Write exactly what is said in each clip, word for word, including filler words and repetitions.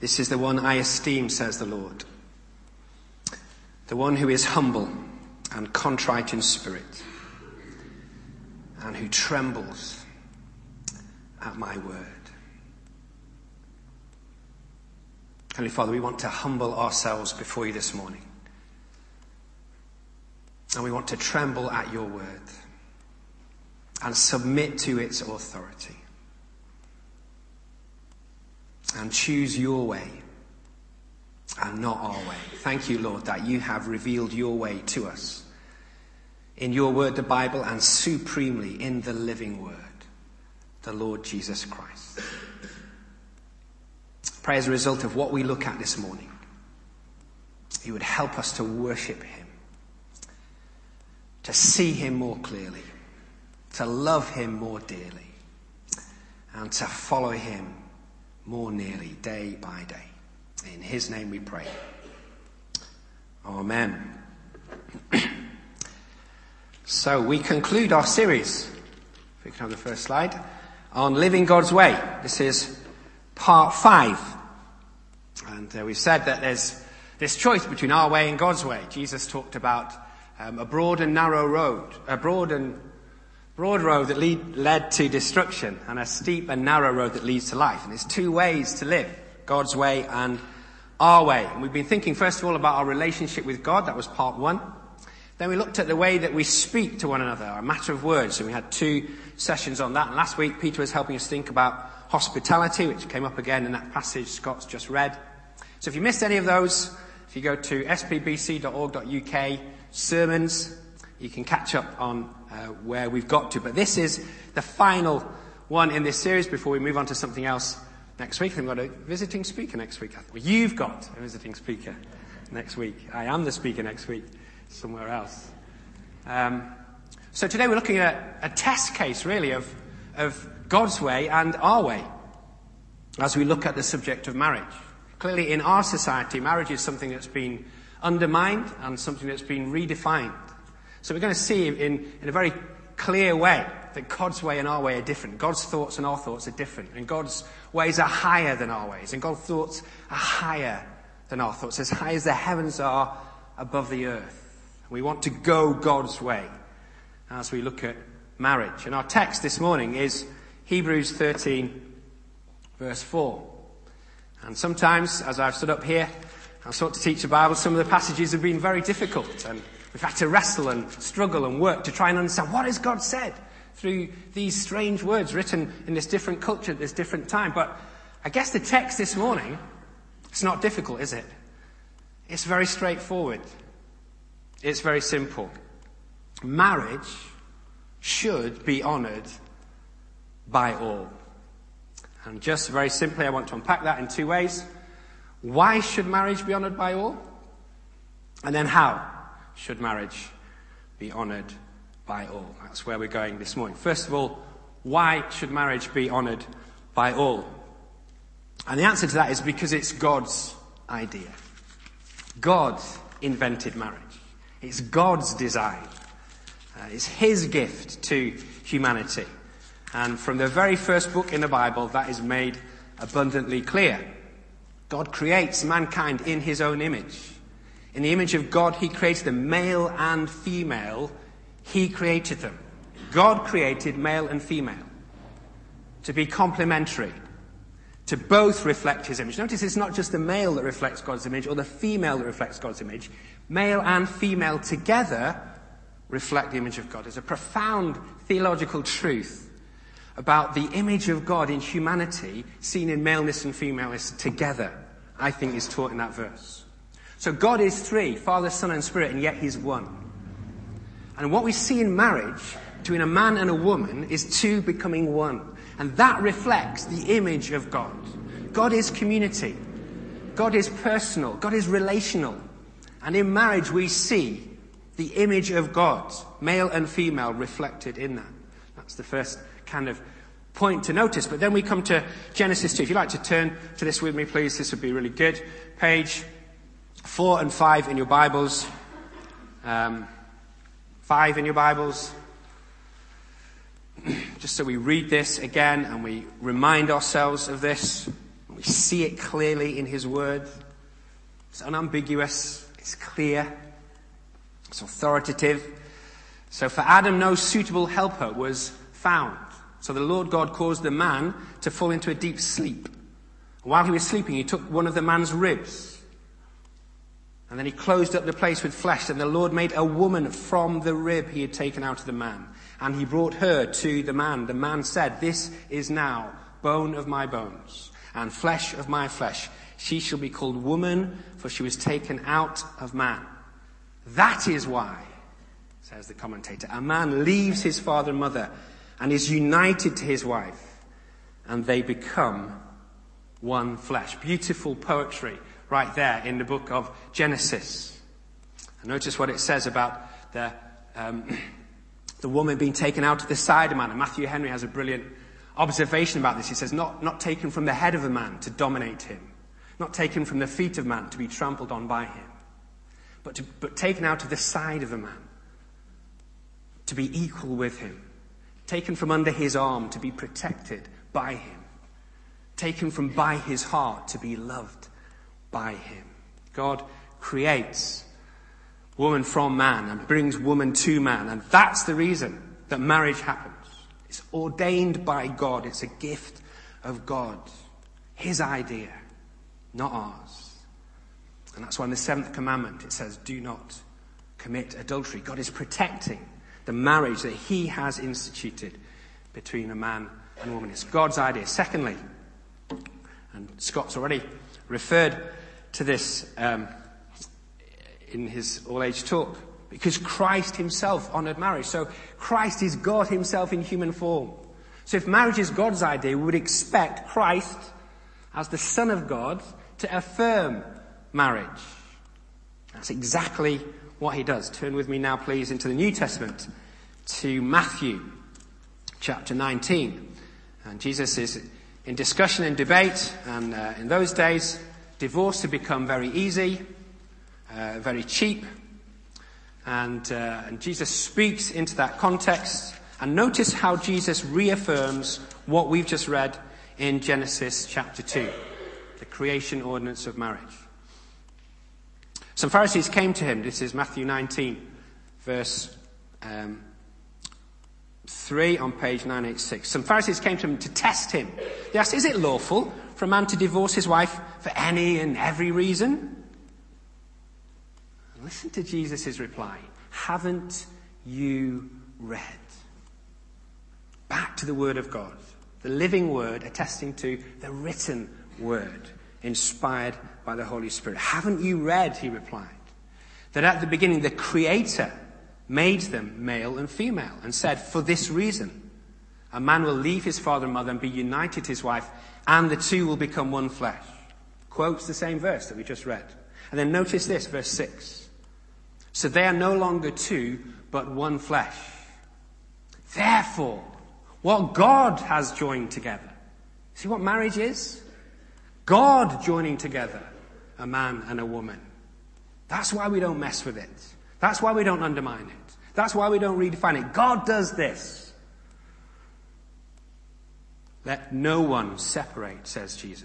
This is the one I esteem, says the Lord. The one who is humble and contrite in spirit, and who trembles at my word. Heavenly Father, we want to humble ourselves before you this morning. And we want to tremble at your word and submit to its authority. And choose your way and not our way. Thank you, Lord, that you have revealed your way to us in your word, the Bible, and supremely in the living word, the Lord Jesus Christ. Pray as a result of what we look at this morning, you would help us to worship him, to see him more clearly, to love him more dearly, and to follow him more nearly day by day. In his name we pray. Amen. So we conclude our series, if we can have the first slide, on living God's way. This is part five. And uh, we've said that there's this choice between our way and God's way. Jesus talked about um, a broad and narrow road, a broad and broad road that lead, led to destruction, and a steep and narrow road that leads to life. And there's two ways to live, God's way and our way. And we've been thinking first of all about our relationship with God. That was part one. Then we looked at the way that we speak to one another, a matter of words. And we had two sessions on that. And last week, Peter was helping us think about hospitality, which came up again in that passage Scott's just read. So if you missed any of those, if you go to s p b c dot org dot u k, sermons, you can catch up on uh, where we've got to. But this is the final one in this series before we move on to something else next week. We've got a visiting speaker next week. Well, you've got a visiting speaker next week. I am the speaker next week, somewhere else. Um, so today we're looking at a test case, really, of, of God's way and our way as we look at the subject of marriage. Clearly, in our society, marriage is something that's been undermined and something that's been redefined. So we're going to see in, in a very clear way that God's way and our way are different. God's thoughts and our thoughts are different. And God's ways are higher than our ways. And God's thoughts are higher than our thoughts, as high as the heavens are above the earth. We want to go God's way as we look at marriage. And our text this morning is Hebrews thirteen, verse four. And sometimes, as I've stood up here and sought to teach the Bible, some of the passages have been very difficult. And we've had to wrestle and struggle and work to try and understand what has God said through these strange words written in this different culture at this different time. But I guess the text this morning, it's not difficult, is it? It's very straightforward. It's very simple. Marriage should be honoured by all. And just very simply, I want to unpack that in two ways. Why should marriage be honoured by all? And then how should marriage be honoured by all? That's where we're going this morning. First of all, why should marriage be honoured by all? And the answer to that is because it's God's idea. God invented marriage. It's God's design. Uh, it's his gift to humanity. And from the very first book in the Bible, that is made abundantly clear. God creates mankind in his own image. In the image of God, he created them, male and female. He created them. God created male and female to be complementary, to both reflect his image. Notice it's not just the male that reflects God's image or the female that reflects God's image. Male and female together reflect the image of God. There's a profound theological truth about the image of God in humanity seen in maleness and femaleness together, I think is taught in that verse. So God is three, Father, Son and Spirit, and yet he's one. And what we see in marriage between a man and a woman is two becoming one. And that reflects the image of God. God is community. God is personal. God is relational. And in marriage we see the image of God, male and female, reflected in that. That's the first kind of point to notice. But then we come to Genesis two. If you'd like to turn to this with me, please, this would be really good. Page four and five in your Bibles. Um, five in your Bibles. Just so we read this again and we remind ourselves of this. We We see it clearly in his word. It's unambiguous. It's clear. It's authoritative. So for Adam, no suitable helper was found. So the Lord God caused the man to fall into a deep sleep. While he was sleeping, he took one of the man's ribs. And then he closed up the place with flesh. And the Lord made a woman from the rib he had taken out of the man. And he brought her to the man. The man said, "This is now bone of my bones and flesh of my flesh. She shall be called woman, for she was taken out of man. That is why," says the commentator, "a man leaves his father and mother and is united to his wife, and they become one flesh." Beautiful poetry right there in the book of Genesis. And notice what it says about the um, the woman being taken out of the side of man. And Matthew Henry has a brilliant observation about this. He says, not, not taken from the head of a man to dominate him, not taken from the feet of man to be trampled on by him, but, to, but taken out of the side of a man to be equal with him, taken from under his arm to be protected by him, taken from by his heart to be loved by him. God creates woman from man and brings woman to man, and that's the reason that marriage happens. It's ordained by God. It's a gift of God. His idea, not ours. And that's why in the seventh commandment it says, do not commit adultery. God is protecting the marriage that he has instituted between a man and a woman. It's God's idea. Secondly, and Scott's already referred to this um, in his all-age talk, because Christ himself honored marriage. So Christ is God himself in human form. So if marriage is God's idea, we would expect Christ, as the Son of God, to affirm marriage. That's exactly what he does. Turn with me now, please, into the New Testament, to Matthew chapter nineteen. And Jesus is in discussion and debate, and uh, in those days, divorce had become very easy, uh, very cheap. And, uh, and Jesus speaks into that context. And notice how Jesus reaffirms what we've just read in Genesis chapter two, the creation ordinance of marriage. Some Pharisees came to him. This is Matthew nineteen, verse um, three on page nine eighty-six. Some Pharisees came to him to test him. They asked, is it lawful for a man to divorce his wife for any and every reason? Listen to Jesus' reply. Haven't you read? Back to the Word of God. The living Word attesting to the written Word inspired by the Holy Spirit. Haven't you read, he replied, that at the beginning the Creator made them male and female and said, for this reason, a man will leave his father and mother and be united to his wife, and the two will become one flesh. Quotes the same verse that we just read. And then notice this, verse six. So they are no longer two, but one flesh. Therefore, what God has joined together. See what marriage is? God joining together a man and a woman. That's why we don't mess with it. That's why we don't undermine it. That's why we don't redefine it. God does this. Let no one separate, says Jesus.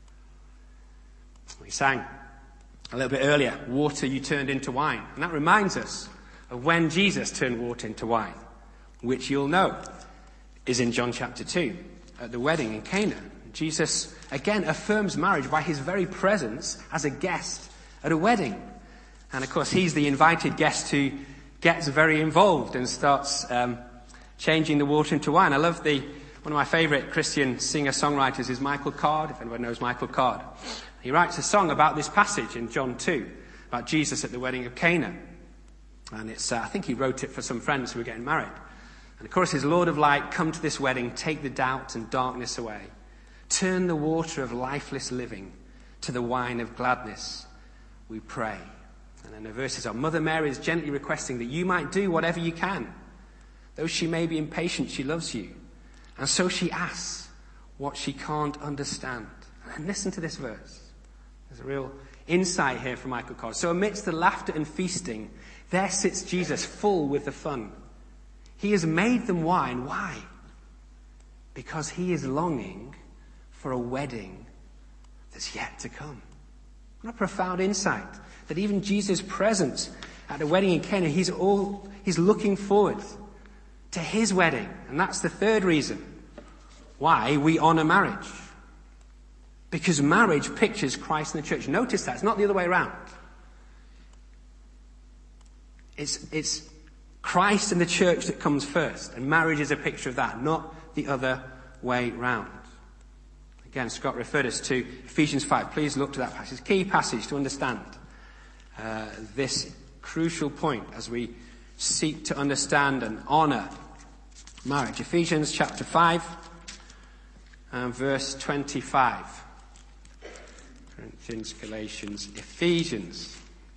We sang a little bit earlier, water you turned into wine. And that reminds us of when Jesus turned water into wine, which you'll know is in John chapter two, at the wedding in Cana. Jesus again affirms marriage by his very presence as a guest at a wedding. And of course, he's the invited guest who gets very involved and starts um, changing the water into wine. I love the, one of my favourite Christian singer-songwriters is Michael Card, if anyone knows Michael Card. He writes a song about this passage in John two, about Jesus at the wedding of Cana. And it's, uh, I think he wrote it for some friends who were getting married. And of course, his Lord of light, come to this wedding, take the doubt and darkness away. Turn the water of lifeless living to the wine of gladness, we pray. And then the verses are, Mother Mary is gently requesting that you might do whatever you can. Though she may be impatient, she loves you. And so she asks what she can't understand. And listen to this verse. There's a real insight here from Michael Card. So amidst the laughter and feasting, there sits Jesus full with the fun. He has made them wine. Why? Because he is longing for a wedding that's yet to come. What a profound insight that even Jesus' presence at the wedding in Cana, he's all he's looking forward to his wedding. And that's the third reason why we honor marriage. Because marriage pictures Christ and the church. Notice that. It's not the other way around. It's, it's Christ and the church that comes first. And marriage is a picture of that, not the other way round. Again, Scott referred us to Ephesians five. Please look to that passage. It's a key passage to understand uh, this crucial point as we seek to understand and honour marriage. Ephesians chapter five and verse twenty-five. Corinthians, Galatians, Ephesians.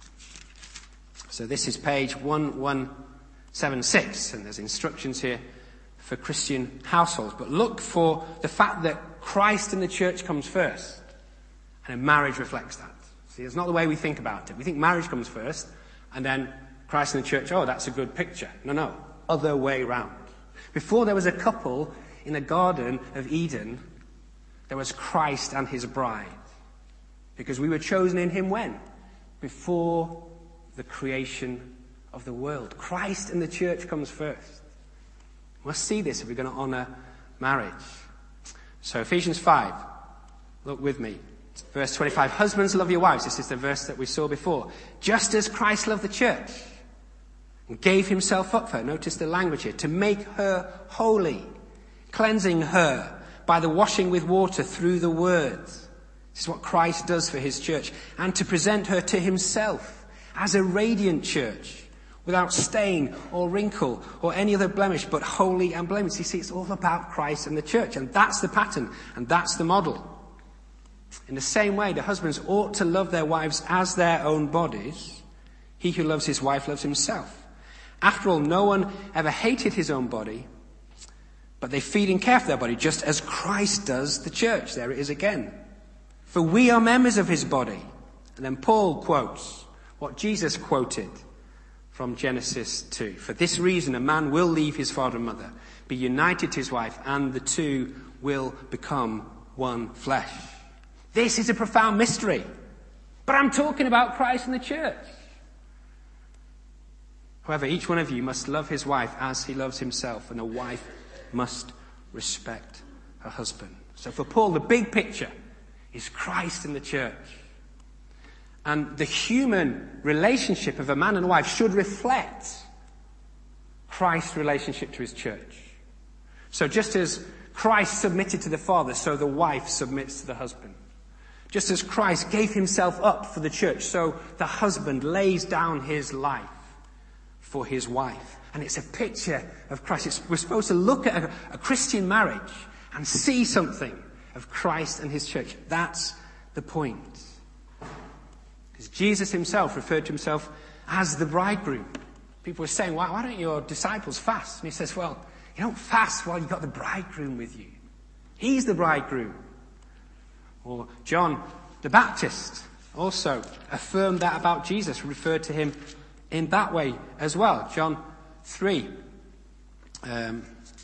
So this is page one one seven six, and there's instructions here for Christian households. But look for the fact that Christ and the church comes first, and marriage reflects that. See, it's not the way we think about it. We think marriage comes first, and then Christ and the church, oh, that's a good picture. No, no, other way round. Before there was a couple in the Garden of Eden, there was Christ and his bride. Because we were chosen in him when? Before the creation of the world. Christ and the church comes first. We must see this if we're going to honour marriage. So Ephesians five, look with me. Verse twenty-five, husbands, love your wives. This is the verse that we saw before. Just as Christ loved the church and gave himself up for her. Notice the language here. To make her holy, cleansing her by the washing with water through the word. This is what Christ does for his church. And to present her to himself as a radiant church, without stain or wrinkle or any other blemish, but holy and blameless. You see, it's all about Christ and the church. And that's the pattern. And that's the model. In the same way, the husbands ought to love their wives as their own bodies. He who loves his wife loves himself. After all, no one ever hated his own body, but they feed and care for their body, just as Christ does the church. There it is again. For we are members of his body. And then Paul quotes what Jesus quoted from Genesis two. For this reason, a man will leave his father and mother, be united to his wife, and the two will become one flesh. This is a profound mystery. But I'm talking about Christ and the church. However, each one of you must love his wife as he loves himself, and a wife must respect her husband. So for Paul, the big picture is Christ and the church. And the human relationship of a man and a wife should reflect Christ's relationship to his church. So just as Christ submitted to the Father, so the wife submits to the husband. Just as Christ gave himself up for the church, so the husband lays down his life for his wife. And it's a picture of Christ. It's, we're supposed to look at a, a Christian marriage and see something of Christ and his church. That's the point. Because Jesus himself referred to himself as the bridegroom. People were saying, why, why don't your disciples fast? And he says, well, you don't fast while you've got the bridegroom with you. He's the bridegroom. Or John the Baptist also affirmed that about Jesus, referred to him in that way as well. John three, um,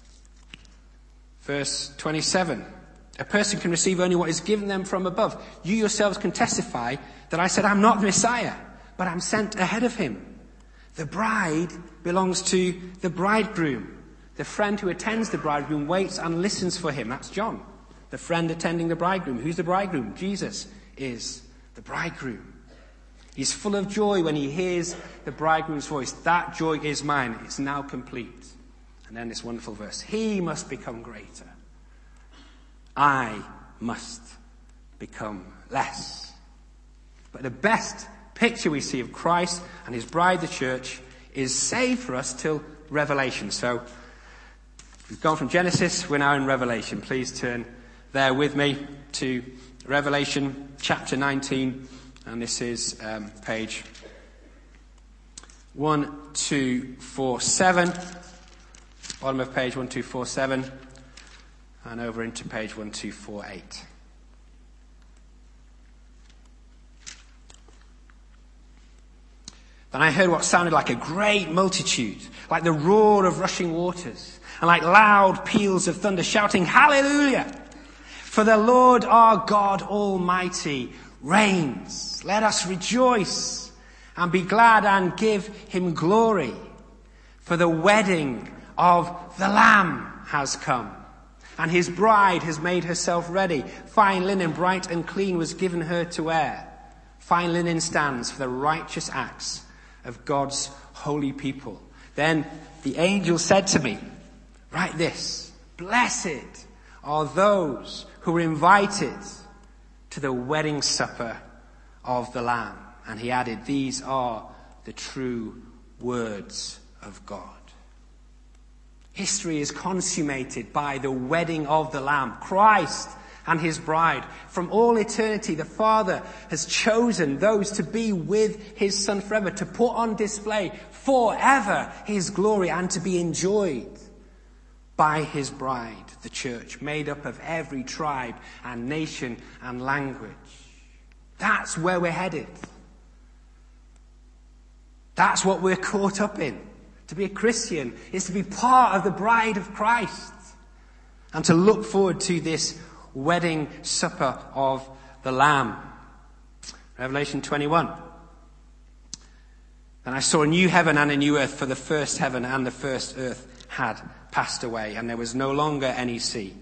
verse twenty-seven. A person can receive only what is given them from above. You yourselves can testify that I said I'm not the Messiah, but I'm sent ahead of him. The bride belongs to the bridegroom. The friend who attends the bridegroom waits and listens for him. That's John. The friend attending the bridegroom. Who's the bridegroom? Jesus is the bridegroom. He's full of joy when he hears the bridegroom's voice. That joy is mine. It's now complete. And then this wonderful verse. He must become greater. I must become less. But the best picture we see of Christ and his bride, the church, is saved for us till Revelation. So we've gone from Genesis, we're now in Revelation. Please turn there with me to Revelation chapter nineteen, and this is um, page one two four seven, bottom of page one two four seven, and over into page one two four eight. Then I heard what sounded like a great multitude, like the roar of rushing waters, and like loud peals of thunder, shouting, Hallelujah! For the Lord our God Almighty reigns. Let us rejoice and be glad and give him glory. For the wedding of the Lamb has come, and his bride has made herself ready. Fine linen, bright and clean, was given her to wear. Fine linen stands for the righteous acts of God's holy people. Then the angel said to me, write this: blessed are those who are invited to the wedding supper of the Lamb. And he added, these are the true words of God. History is consummated by the wedding of the Lamb, Christ and his bride. From all eternity, the Father has chosen those to be with his Son forever, to put on display forever his glory, and to be enjoyed by his bride, the church, made up of every tribe and nation and language. That's where we're headed. That's what we're caught up in. To be a Christian is to be part of the bride of Christ and to look forward to this wedding supper of the Lamb. Revelation twenty-one. Then I saw a new heaven and a new earth, for the first heaven and the first earth had passed away, and there was no longer any sea.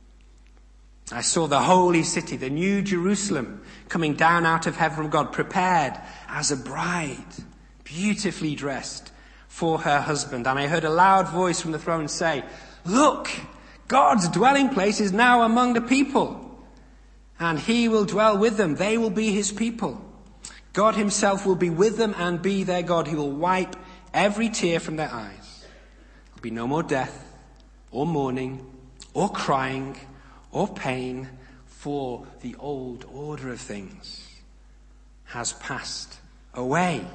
I saw the holy city, the new Jerusalem, coming down out of heaven from God, prepared as a bride, beautifully dressed for her husband. And I heard a loud voice from the throne say, look, God's dwelling place is now among the people, and he will dwell with them. They will be his people. God himself will be with them and be their God. He will wipe every tear from their eyes. There will be no more death, or mourning, or crying, or pain, for the old order of things has passed away.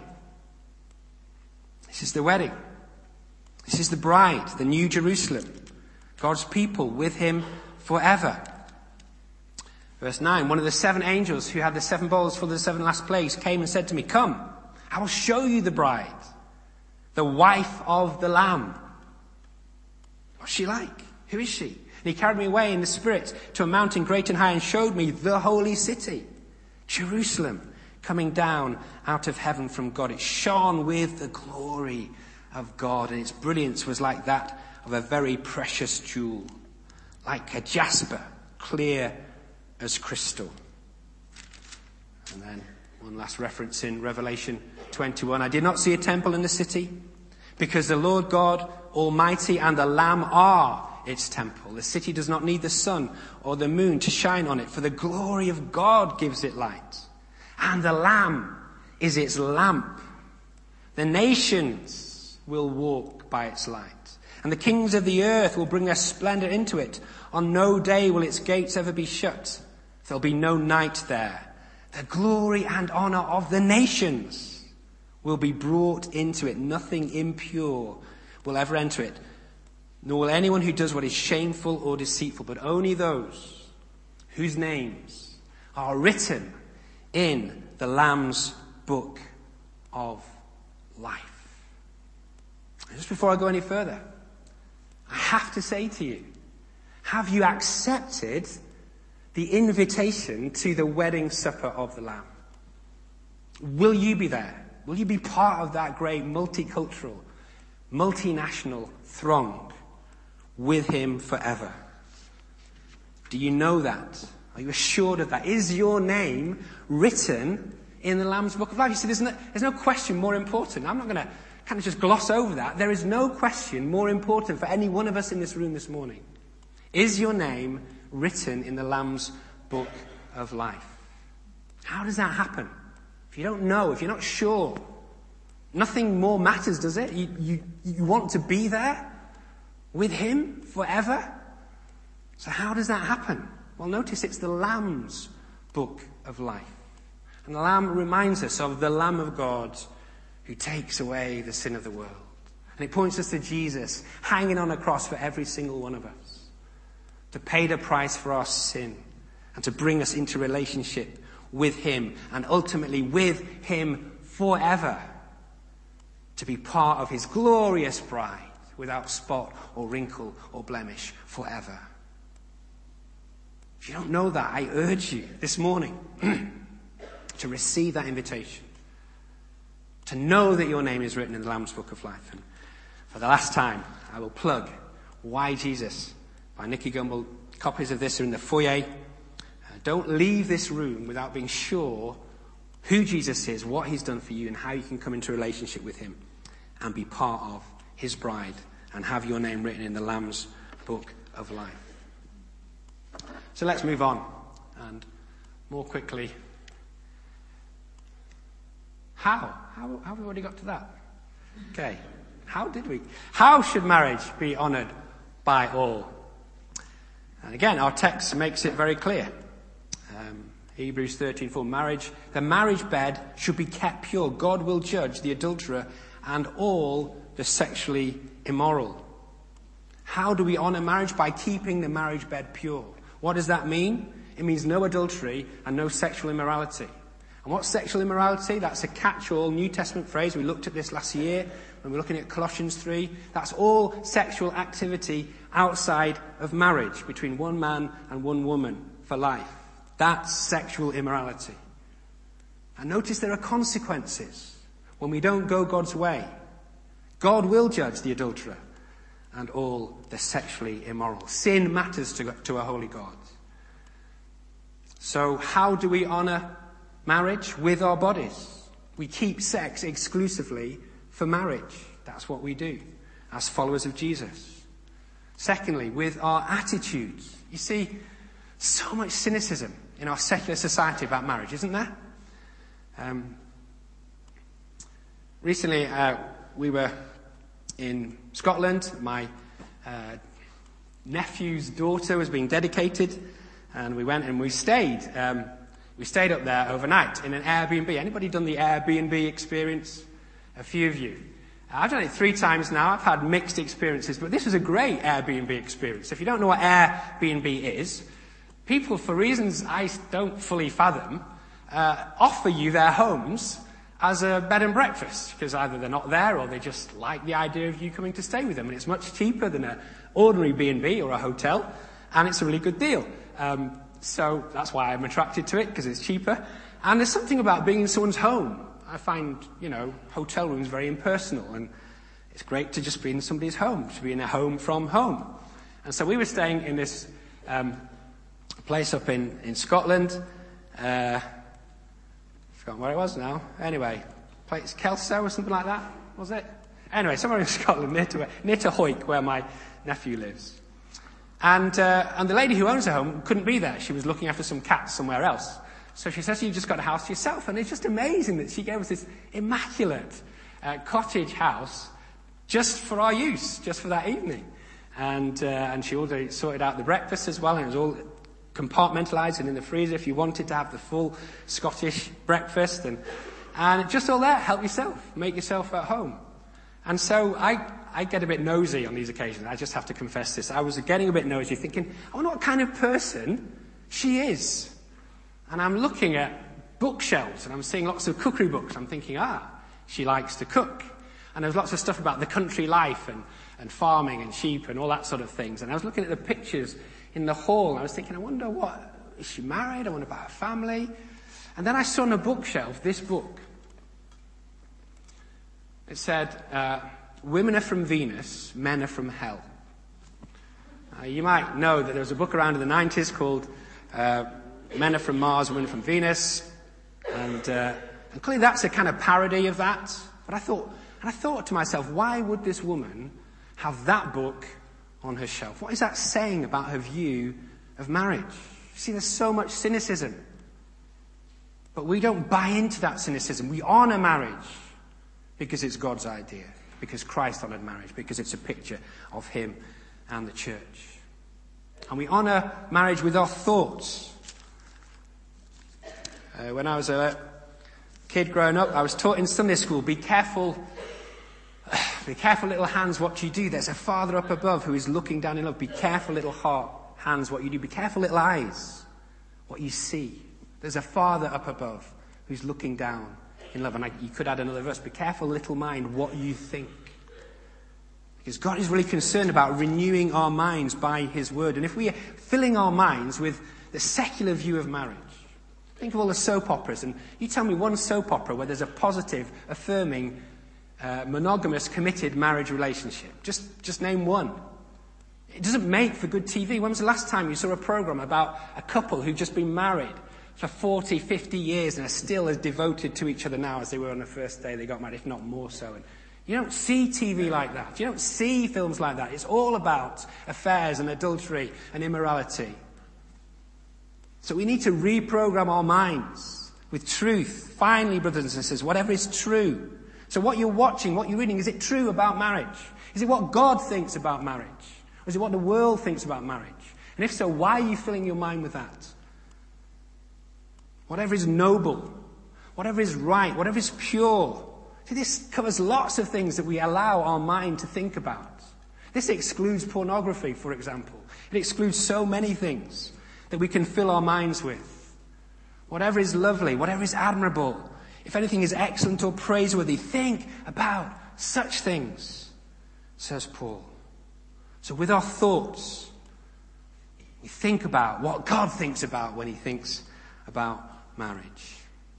This is the wedding. This is the bride, the new Jerusalem. God's people with him forever. Verse nine, one of the seven angels who had the seven bowls full of the seven last plagues came and said to me, come, I will show you the bride, the wife of the Lamb. What's she like? Who is she? And he carried me away in the spirit to a mountain great and high and showed me the holy city, Jerusalem, coming down out of heaven from God. It shone with the glory of God, and its brilliance was like that of a very precious jewel, like a jasper, clear as crystal. And then one last reference in Revelation twenty-one. I did not see a temple in the city, because the Lord God Almighty and the Lamb are its temple. The city does not need the sun or the moon to shine on it, for the glory of God gives it light. And the Lamb is its lamp. The nations will walk by its light, and the kings of the earth will bring their splendor into it. On no day will its gates ever be shut. There'll be no night there. The glory and honor of the nations will be brought into it. Nothing impure will ever enter it, nor will anyone who does what is shameful or deceitful, but only those whose names are written in the Lamb's book of life. Just before I go any further, I have to say to you, have you accepted the invitation to the wedding supper of the Lamb? Will you be there? Will you be part of that great multicultural, multinational throng with him forever? Do you know that? Are you assured of that? Is your name written in the Lamb's book of life? You see, there's no, there's no question more important. I'm not going to kind of just gloss over that. There is no question more important for any one of us in this room this morning. Is your name written in the Lamb's book of life? How does that happen? If you don't know, if you're not sure, nothing more matters, does it? You, you, you want to be there with him forever? So how does that happen? Well, notice it's the Lamb's book of life. And the Lamb reminds us of the Lamb of God who takes away the sin of the world. And it points us to Jesus hanging on a cross for every single one of us, to pay the price for our sin and to bring us into relationship with him and ultimately with him forever, to be part of his glorious bride without spot or wrinkle or blemish forever. If you don't know that, I urge you this morning to receive that invitation. To know that your name is written in the Lamb's Book of Life. And for the last time, I will plug Why Jesus by Nicky Gumbel. Copies of this are in the foyer. Uh, don't leave this room without being sure who Jesus is, what he's done for you, and how you can come into a relationship with him and be part of his bride and have your name written in the Lamb's Book of Life. So let's move on, and more quickly, how? How, how have we already got to that? Okay, how did we? How should marriage be honoured by all? And again, our text makes it very clear. Um, Hebrews thirteen four, marriage, the marriage bed should be kept pure. God will judge the adulterer and all the sexually immoral. How do we honour marriage? By keeping the marriage bed pure. What does that mean? It means no adultery and no sexual immorality. And what's sexual immorality? That's a catch-all New Testament phrase. We looked at this last year when we were looking at Colossians three. That's all sexual activity outside of marriage between one man and one woman for life. That's sexual immorality. And notice there are consequences when we don't go God's way. God will judge the adulterer and all the sexually immoral. Sin matters to, to a holy God. So how do we honour marriage? With our bodies. We keep sex exclusively for marriage. That's what we do as followers of Jesus. Secondly, with our attitudes. You see, so much cynicism in our secular society about marriage, isn't there? Um, recently, uh, we were in Scotland. My uh, nephew's daughter was being dedicated, and we went and we stayed. Um, we stayed up there overnight in an Airbnb. Anybody done the Airbnb experience? A few of you. I've done it three times now. I've had mixed experiences, but this was a great Airbnb experience. If you don't know what Airbnb is, people, for reasons I don't fully fathom, uh, offer you their homes as a bed and breakfast, because either they're not there or they just like the idea of you coming to stay with them. And it's much cheaper than an ordinary B and B or a hotel, and it's a really good deal. Um, so that's why I'm attracted to it, because it's cheaper. And there's something about being in someone's home. I find, you know, hotel rooms very impersonal, and it's great to just be in somebody's home, to be in a home from home. And so we were staying in this um, place up in, in Scotland. Uh, forgotten where it was now. Anyway, place Kelso or something like that, was it? Anyway, somewhere in Scotland, near to, near to Hoyk, where my nephew lives. And, uh, and the lady who owns the home couldn't be there. She was looking after some cats somewhere else. So she says, you've just got a house to yourself. And it's just amazing that she gave us this immaculate uh, cottage house just for our use, just for that evening. And, uh, and she also sorted out the breakfast as well, and it was all compartmentalised and in the freezer if you wanted to have the full Scottish breakfast. And, and just all there, help yourself, make yourself at home. And so I, I get a bit nosy on these occasions. I just have to confess this. I was getting a bit nosy, thinking, I wonder what kind of person she is. And I'm looking at bookshelves, and I'm seeing lots of cookery books. I'm thinking, ah, she likes to cook. And there's lots of stuff about the country life and, and farming and sheep and all that sort of things. And I was looking at the pictures in the hall, and I was thinking, I wonder what, is she married? I wonder about her family. And then I saw on a bookshelf this book. It said, uh, women are from Venus, men are from hell. Uh, you might know that there was a book around in the nineties called uh, Men Are From Mars, Women Are From Venus. And, uh, and clearly that's a kind of parody of that. But I thought, and I thought to myself, why would this woman have that book on her shelf? What is that saying about her view of marriage? You see, there's so much cynicism. But we don't buy into that cynicism. We honour marriage because it's God's idea, because Christ honoured marriage, because it's a picture of him and the church. And we honour marriage with our thoughts. Uh, when I was a kid growing up, I was taught in Sunday school, be careful, be careful little hands what you do. There's a Father up above who is looking down in love. Be careful little heart, hands what you do. Be careful little eyes, what you see. There's a Father up above who's looking down in love. And I, you could add another verse, be careful little mind what you think. Because God is really concerned about renewing our minds by his word. And if we are filling our minds with the secular view of marriage. Think of all the soap operas, and you tell me one soap opera where there's a positive, affirming, uh, monogamous, committed marriage relationship. Just, just name one. It doesn't make for good T V. When was the last time you saw a program about a couple who've just been married for forty, fifty years and are still as devoted to each other now as they were on the first day they got married, if not more so? And you don't see T V like that. You don't see films like that. It's all about affairs and adultery and immorality. So we need to reprogram our minds with truth. Finally, brothers and sisters, whatever is true. So what you're watching, what you're reading, is it true about marriage? Is it what God thinks about marriage? Or is it what the world thinks about marriage? And if so, why are you filling your mind with that? Whatever is noble, whatever is right, whatever is pure. See, this covers lots of things that we allow our mind to think about. This excludes pornography, for example. It excludes so many things that we can fill our minds with. Whatever is lovely, whatever is admirable, if anything is excellent or praiseworthy, think about such things, says Paul. So with our thoughts, we think about what God thinks about when he thinks about marriage.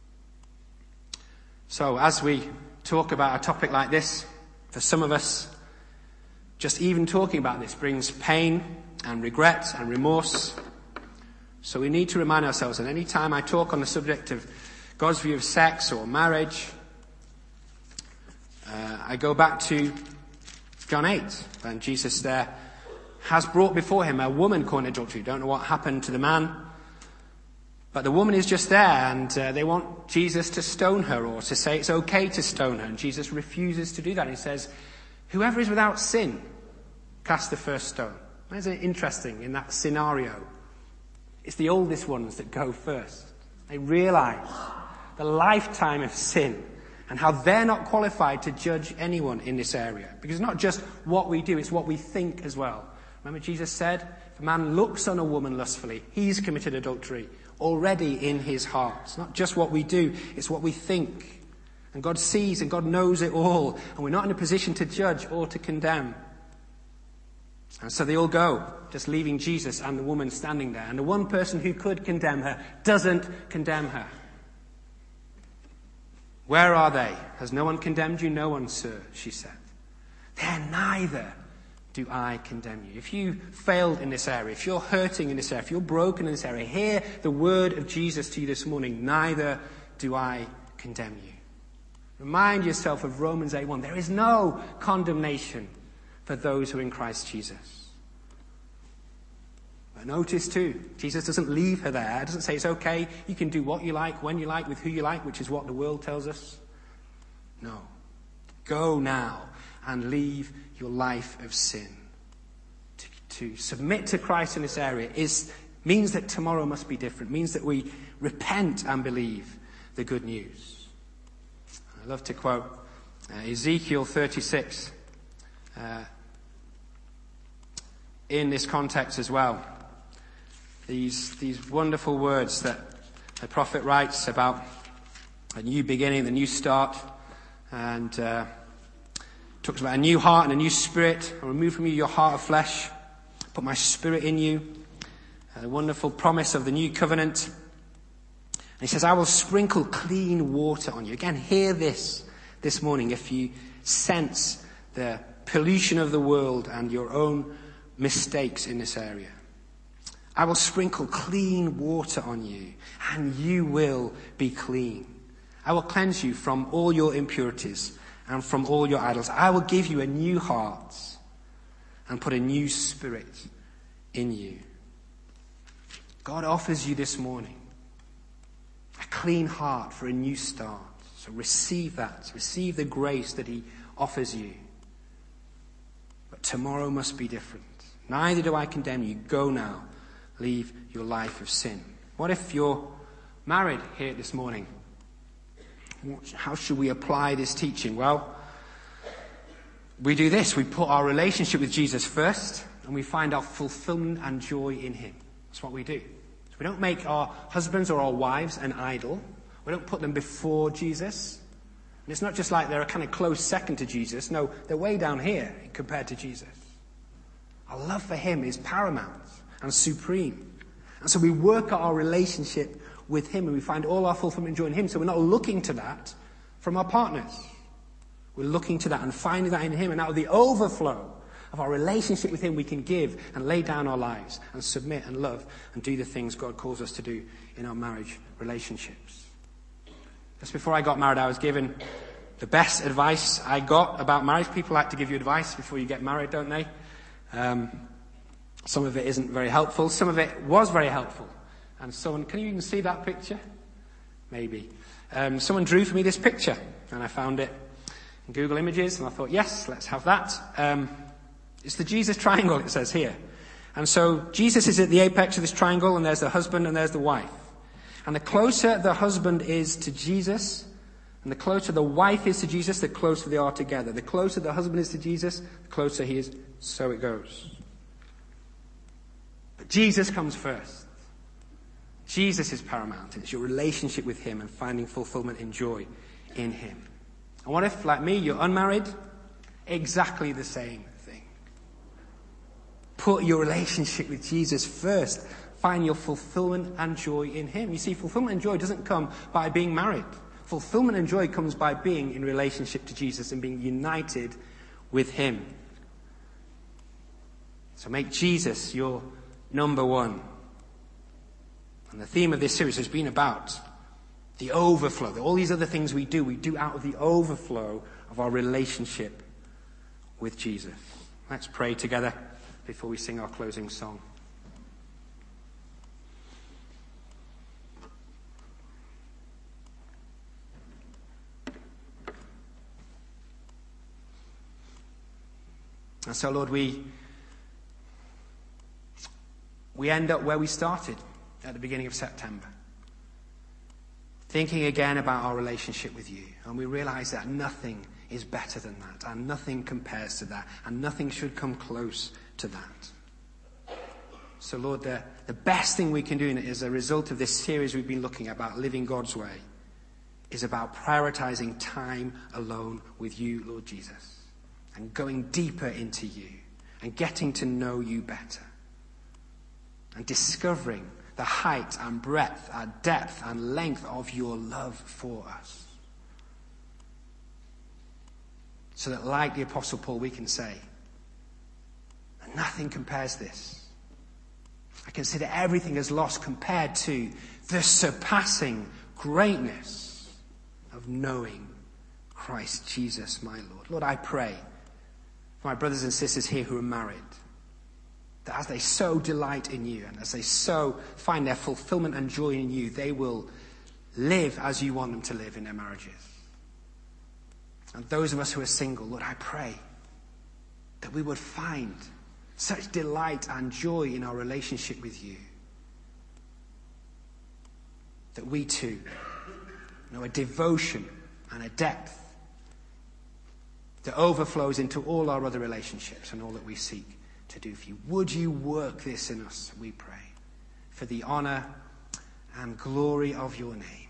So as we talk about a topic like this, for some of us, just even talking about this brings pain and regret and remorse. So we need to remind ourselves that any time I talk on the subject of God's view of sex or marriage, uh, I go back to John eight, when Jesus there has brought before him a woman caught in adultery. Don't know what happened to the man, but the woman is just there, and uh, they want Jesus to stone her, or to say it's okay to stone her, and Jesus refuses to do that. He says, whoever is without sin, cast the first stone. Isn't it interesting in that scenario? It's the oldest ones that go first. They realize the lifetime of sin and how they're not qualified to judge anyone in this area. Because it's not just what we do, it's what we think as well. Remember Jesus said, if a man looks on a woman lustfully, he's committed adultery already in his heart. It's not just what we do, it's what we think. And God sees and God knows it all. And we're not in a position to judge or to condemn. And so they all go, just leaving Jesus and the woman standing there. And the one person who could condemn her doesn't condemn her. Where are they? Has no one condemned you? No one, sir, she said. Then neither do I condemn you. If you failed in this area, if you're hurting in this area, if you're broken in this area, hear the word of Jesus to you this morning. Neither do I condemn you. Remind yourself of Romans eight one. There is no condemnation for those who are in Christ Jesus. But notice too, Jesus doesn't leave her there. He doesn't say it's okay, you can do what you like, when you like, with who you like, which is what the world tells us. No. Go now and leave your life of sin. To, to submit to Christ in this area is means that tomorrow must be different. Means that we repent and believe the good news. I love to quote uh, Ezekiel thirty-six uh, in this context as well. These these wonderful words that the prophet writes about a new beginning, the new start, and uh, talks about a new heart and a new spirit. I'll remove from you your heart of flesh, put my spirit in you. Uh, the wonderful promise of the new covenant. And he says, I will sprinkle clean water on you. Again, hear this this morning if you sense the pollution of the world and your own mistakes in this area. I will sprinkle clean water on you, and you will be clean. I will cleanse you from all your impurities and from all your idols. I will give you a new heart and put a new spirit in you. God offers you this morning a clean heart for a new start. So receive that. Receive the grace that he offers you. But tomorrow must be different. Neither do I condemn you. Go now. Leave your life of sin. What if you're married here this morning? How should we apply this teaching? Well, we do this. We put our relationship with Jesus first, and we find our fulfillment and joy in him. That's what we do. So we don't make our husbands or our wives an idol. We don't put them before Jesus. And it's not just like they're a kind of close second to Jesus. No, they're way down here compared to Jesus. Our love for him is paramount and supreme. And so we work at our relationship with him, and we find all our fulfillment and joy in him. So we're not looking to that from our partners. We're looking to that and finding that in him. And out of the overflow of our relationship with him, we can give and lay down our lives and submit and love and do the things God calls us to do in our marriage relationships. Just before I got married, I was given the best advice I got about marriage. People like to give you advice before you get married, don't they? Um, some of it isn't very helpful. Some of it was very helpful. And someone, can you even see that picture? Maybe. Um, someone drew for me this picture, and I found it in Google Images, and I thought, yes, let's have that. Um, it's the Jesus triangle, it says here. And so Jesus is at the apex of this triangle, and there's the husband and there's the wife. And the closer the husband is to Jesus, and the closer the wife is to Jesus, the closer they are together. The closer the husband is to Jesus, the closer he is. So it goes. But Jesus comes first. Jesus is paramount. It's your relationship with him and finding fulfillment and joy in him. And what if, like me, you're unmarried? Exactly the same thing. Put your relationship with Jesus first. Find your fulfillment and joy in him. You see, fulfillment and joy doesn't come by being married. Fulfillment and joy comes by being in relationship to Jesus and being united with him. So make Jesus your number one. And the theme of this series has been about the overflow. All these other things we do, we do out of the overflow of our relationship with Jesus. Let's pray together before we sing our closing song. And so, Lord, we we end up where we started at the beginning of September. Thinking again about our relationship with you. And we realize that nothing is better than that. And nothing compares to that. And nothing should come close to that. So, Lord, the, the best thing we can do as a result of this series we've been looking at about living God's way is about prioritizing time alone with you, Lord Jesus. And going deeper into you. And getting to know you better. And discovering the height and breadth and depth and length of your love for us. So that, like the Apostle Paul, we can say, nothing compares this. I consider everything as lost compared to the surpassing greatness of knowing Christ Jesus, my Lord. Lord, I pray for my brothers and sisters here who are married, that as they so delight in you and as they so find their fulfillment and joy in you, they will live as you want them to live in their marriages. And those of us who are single, Lord, I pray that we would find such delight and joy in our relationship with you, that we too know a devotion and a depth that overflows into all our other relationships and all that we seek to do for you. Would you work this in us, we pray, for the honor and glory of your name.